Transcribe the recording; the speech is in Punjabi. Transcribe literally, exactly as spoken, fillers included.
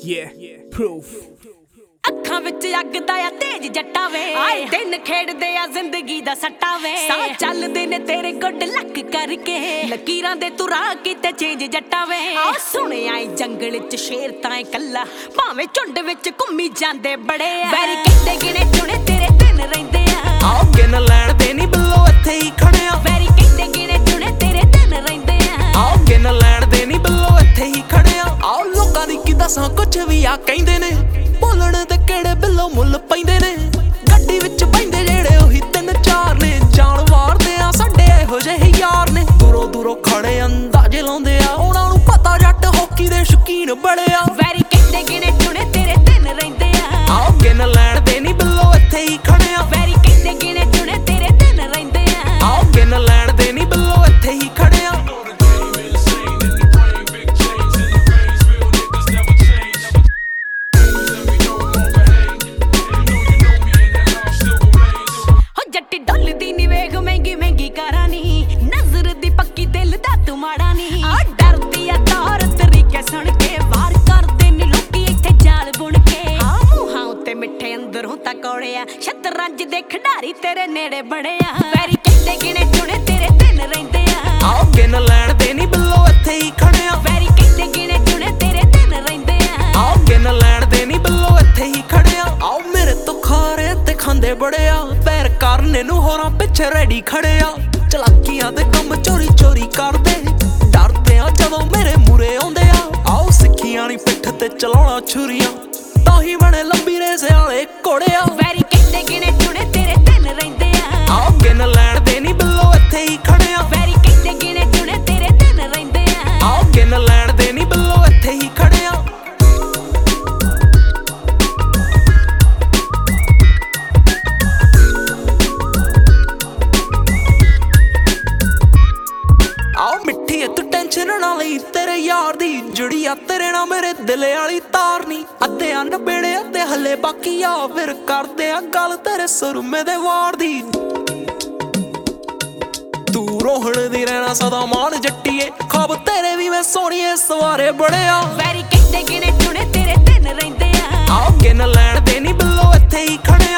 Yeah, proof. ਅੱਖਾਂ ਵਿੱਚ ਅੱਗ ਦਾ ਆ ਤੇਜ ਜੱਟਾ ਵੇ ਆਏ ਦਿਨ ਖੇਡਦੇ ਆ ਜ਼ਿੰਦਗੀ ਦਾ ਸੱਟਾ ਵੇ ਸਾਹ ਚੱਲਦੇ ਨੇ ਤੇਰੇ ਗੁੱਡ ਲੱਕ ਕਰਕੇ ਲਕੀਰਾਂ ਦੇ ਤੂੰ ਰਾਹ ਕੀਤੇ ਚੇਂਜ ਜੱਟਾ ਵੇ ਆ ਸੁਣਿਆ ਏ ਜੰਗਲ 'ਚ ਸ਼ੇਰ ਤਾਂ ਇਕੱਲਾ ਭਾਵੇਂ ਝੁੰਡ ਵਿੱਚ ਘੁੰਮੀ ਜਾਂਦੇ ਬੜੇ ਆ ਵੈਰੀ ਕਿਤੇ ਗਿਣੇ ਚੁਣੇ ਤੇਰੇ ਦਿਨ ਰਹਿੰਦੇ ਆ ਆਓ ਗਿਣ ਲੈਣ ਦੇ ਨੀ ਬਿੱਲੋ ਇੱਥੇ ਹੀ ਖੜਿਆ ਵੈਰੀ ਕਿਤੇ ਗਿਣੇ ਚੁਣੇ ਤੇਰੇ ਦਿਨ ਰਹਿੰਦੇ ਆ ਆਓ ਗਿਣ ਲੈਣ ਦੇ ਨੀ ਬਿੱਲੋ ਇੱਥੇ ਹੀ ਖੜਿਆ ਆਓ ਲੋਕਾਂ ਦੀ ਕੀ ਦੱਸਾਂ ਕੁਛ ਵੀ ਆ ਕਹਿੰਦੇ ਨੇ ਬੋਲਣ ਤੇ ਕਿਹੜੇ ਬਿੱਲੋ ਮੁੱਲ ਪੈਂਦੇ ਨੇ ਗੱਡੀ ਵਿੱਚ ਬੈਂਦੇ ਜਿਹੜੇ ਉਹੀ ਤਿੰਨ ਚਾਰ ਨੇ ਜਾਨ ਵਾਰਦੇ ਆ ਸਾਡੇ ਇਹੋ ਜਿਹੇ ਯਾਰ ਨੇ ਦੂਰੋਂ ਦੂਰੋਂ ਖੜੇ ਅੰਦਾਜ਼ੇ ਲਾਉਂਦੇ ਆ ਉਹਨਾਂ ਨੂੰ ਪਤਾ ਜੱਟ ਹਾਕੀ ਦੇ ਸ਼ੌਕੀਨ ਬੜੇ ਆ ਵੈਰੀ ਕਿਤੇ ਗਿਣੇ ਚੁਣੇ ਤੇਰੇ ਦਿਨ ਰਹਿੰਦੇ ਆ ਆਓ ਗਿਣ ਲੈਣ ਦੇ ਨੀ ਬਿੱਲੋ ਇੱਥੇ ਹੀ ਖੜਿਆ ਵੈਰੀ ਕਿਤੇ ਗਿਣੇ ਚੁਣੇ ਤੇਰੇ ਦਿਨ ਰਹਿੰਦੇ ਆ ਆਓ ਗਿਣ ਲੈਣ ਦੇ ਨੀ ਬਿੱਲੋ ਇੱਥੇ ਹੀ ਖੜਿਆ ਜੱਟੀ ਡੁੱਲਦੀ ਨੀ ਵੇਖ ਮਹਿੰਗੀ ਮਹਿੰਗੀ ਕਾਰਾਂ ਨੀ ਨਜ਼ਰ ਦੀ ਪੱਕੀ ਦਿਲ ਦਾ ਤੂੰ ਮਾੜਾ ਨੀ ਆ ਡਰਦੀ ਆ ਤੌਰ ਤਰੀਕੇ ਸੁਣ ਕੇ ਵਾਰ ਕਰਦੇ ਨੀ ਲੋਕੀ ਇੱਥੇ ਜਾਲ ਬੁਣ ਕੇ ਆ ਮੂੰਹਾਂ ਉੱਤੇ ਮਿੱਠੇ ਅੰਦਰੋਂ ਤਾਂ ਕੌੜਿਆ ਸ਼ਤਰੰਜ ਦੇ ਖਿਡਾਰੀ ਤੇਰੇ ਨੇੜੇ ਬੜੇ ਆ ਵੈਰੀ ਕਿਤੇ ਗਿਣੇ ਚੁਣੇ ਤੇਰੇ ਦਿਨ ਰਹਿੰਦੇ ਆ ਆਓ ਗਿਣ ਲੈਣ ਦੇ ਨੀ ਬਿੱਲੋ ਇੱਥੇ ਹੀ ਖੜਿਆ ਵੈਰੀ ਕਿਤੇ ਗਿਣੇ ਚੁਣੇ ਤੇਰੇ ਦਿਨ ਰਹਿੰਦੇ ਆ ਆਓ ਗਿਣ ਲੈਣ ਦੇ ਨੀ ਬਿੱਲੋ ਇੱਥੇ ਹੀ ਖੜਿਆ ਆਓ ਮੇਰੇ ਤੋਂ ਖਾਰੇ ਤੇ ਖਾਂਦੇ ਬੜੇ ਆ ਪੈਰ ਕਰਨੇ ਨੂੰ ਹੋਰਾਂ ਪਿੱਛੇ ਰੈਡੀ ਖੜਿਆ ਚਲਾਕੀਆਂ ਦੇ ਕੰਮ ਚੋਰੀ ਚੋਰੀ ਕਰਦੇ ਡਰਦੇ ਆ ਜਦੋਂ ਮੇਰੇ ਮੂਰੇ ਆਉਂਦੇ ਆ ਆਓ ਸਿੱਖੀਆਂ ਨੀ ਪਿੱਠ ਤੇ ਚਲਾਉਣਾ ਛੁਰੀਆਂ ਤਾਂ ਹੀ ਬਣੇ ਲੰਬੀ ਰੇਸ ਵਾਲੇ ਘੋੜੇ ਆ ਵੈਰੀ ਕਿਤੇ ਗਿਣੇ ਚੁਣੇ ਤੇਰੇ ਦਿਨ ਰਹਿੰਦੇ ਆ ਆਓ ਗਿਣ ਲੈਣ ਦੇ ਨੀ ਬਿੱਲੋ ਇੱਥੇ ਹੀ ਖੜਿਆ ਵੈਰੀ ਕਿਤੇ ਗਿਣੇ ਚੁਣੇ ਤੇਰੇ ਦਿਨ ਰਹਿੰਦੇ ਆ ਆਓ ਗਿਣ ਲੈਣ ਦੇ ਨੀ ਬਿੱਲੋ ਇੱਥੇ ਹੀ ਖੜਿਆ ਆਓ ਮਿੱਠੀ ਐ ਤੂੰ ਟੈਨਸ਼ਨ ਨਾ ਲਈ ਤੇਰੇ ਯਾਰ ਦੀ ਜੁੜੀ ਆ ਤੇਰੇ ਨਾਲ ਮੇਰੇ ਦਿਲ ਵਾਲੀ ਤਾਰ ਨੀ ਅੱਧੇ ਅੰਨ ਬੇੜੇ ਅੱਧੇ ਹੱਲੇ ਬਾਕੀ ਆ ਫਿਰ ਕਰਦੇ ਆ ਗੱਲ ਤੇਰੇ ਸੁਰਮੇ ਦੇ ਵਾਰ ਦੀ ਤੂੰ ਰੋਹਣ ਦੀ ਰਹਿਣਾ ਸਦਾ ਮਾਨ ਜੱਟੀਏ ਖਬ ਤੇਰੇ ਵੀ ਮੈਂ ਸੋਹਣੀਏ ਸਵਾਰੇ ਬੜਿਆ ਵੈਰੀ ਕਿਤੇ ਗਿਣੇ ਚੁਣੇ ਤੇਰੇ ਦਿਨ ਰਹਿੰਦੇ ਆ ਆਓ ਗਿਣ ਲੈਣ ਦੇ ਨੀ ਬਿੱਲੋ ਇੱਥੇ ਹੀ ਖੜੇ